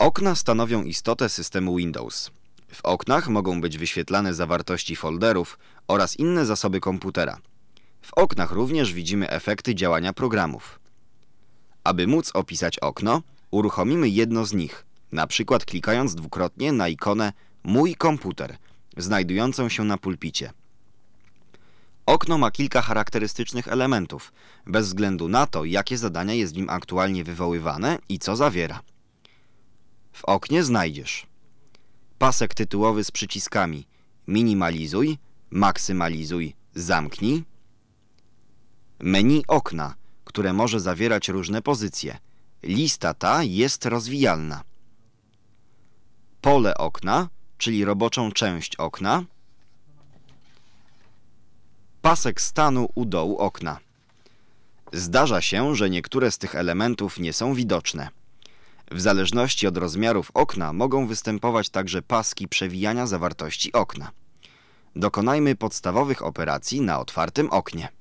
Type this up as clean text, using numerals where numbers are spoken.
Okna stanowią istotę systemu Windows. W oknach mogą być wyświetlane zawartości folderów oraz inne zasoby komputera. W oknach również widzimy efekty działania programów. Aby móc opisać okno, uruchomimy jedno z nich, na przykład klikając dwukrotnie na ikonę Mój komputer, znajdującą się na pulpicie. Okno ma kilka charakterystycznych elementów, bez względu na to, jakie zadania jest w nim aktualnie wywoływane i co zawiera. W oknie znajdziesz pasek tytułowy z przyciskami Minimalizuj, Maksymalizuj, Zamknij, menu okna, które może zawierać różne pozycje. Lista ta jest rozwijalna. Pole okna, czyli roboczą część okna. Pasek stanu u dołu okna. Zdarza się, że niektóre z tych elementów nie są widoczne. W zależności od rozmiarów okna mogą występować także paski przewijania zawartości okna. Dokonajmy podstawowych operacji na otwartym oknie.